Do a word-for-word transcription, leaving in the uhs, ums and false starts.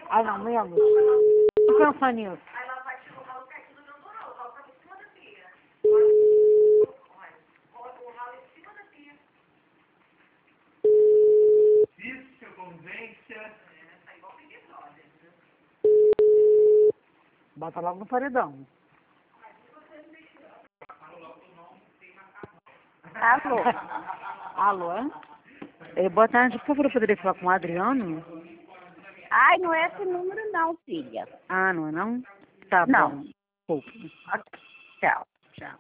Ai, não, menos. Não pensa nisso. Aí ela vai te rolar o pertinho do não, não, coloca em cima da pia. Olha, coloca o ralo em cima da pia. Vício, convivência. É, tá igual Big Brother, viu? Bota logo no paredão. Alô? Alô? É, boa tarde, por favor, eu poderia falar com o Adriano? Ai, não é esse número não, filha. Ah, não é não? Tá Não. bom. Desculpa. Ok, tchau.